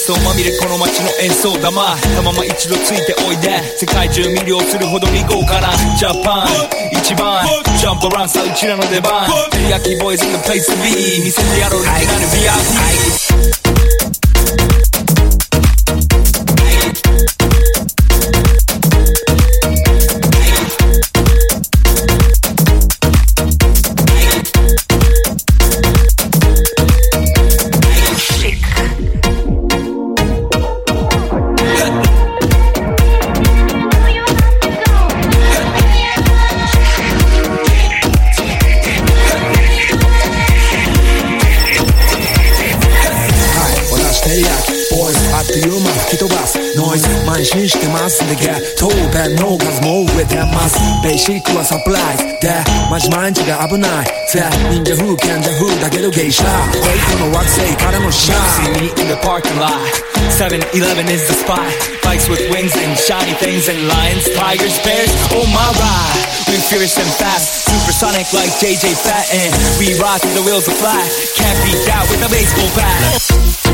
想まみれこの街の演奏玉たまま一度ついておいで世界中魅了するほどに豪華なジャパン一番ジャンプランさうちらの出番テリヤキボーイズ in the place to be 見せてやろうリキなる VIP ノイズ慢心してますんでゲット弁の数も増えてますベーシックはサプライズでマジ毎日が危ないぜ忍者風賢者風だけどゲイシャベイクの惑星からのシャー See me in the parking lot 7-Eleven is the spot Bikes with wings and shiny things and lions, tigers, bears, oh my ride We're furious and fast Supersonic like JJ Fat and we rock till the wheels are flat Can't beat that with a baseball bat